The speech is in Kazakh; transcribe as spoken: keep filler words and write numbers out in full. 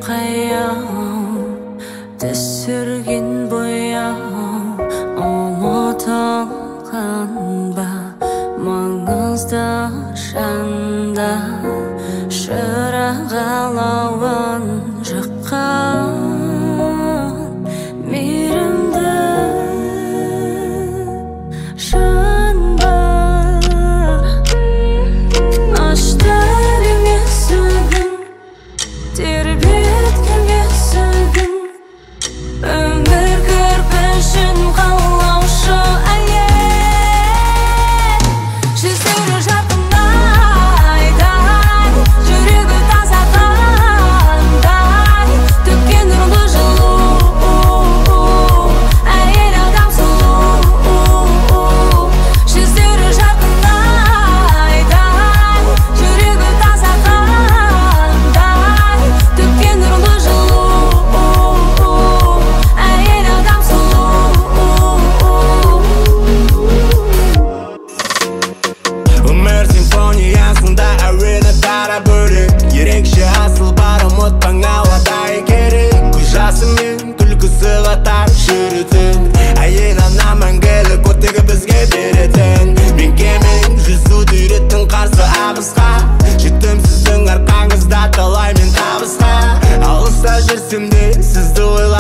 қаяу түсірген бояу ұмытылған ба маңызды жанда шырақ алауын жаққан мейірімді жан бар ашты есігін тербеткен есігін өмір кірпішін қалаушы әйел жүздері жарқын айдай жүрегі таза қандай төккен нұрлы жылу әйел адам сұлу жүздері жарқын айдай жүрегі таза қандай төккен нұрлы жылу әйел адам сұлу өмір симфониясында әуені дара бөлек ерекше асыл бар ұмытпаң ауадай керек көз жасы мен күлкісі қатар жүретін әйел ана мәңгілік оттегі бізге беретін мен кемен жүзуді үйреттің қарсы ағысқа жеттім сіздің арқаңызда талай мен табысқа алыста жүрсем де сізді ойлаймын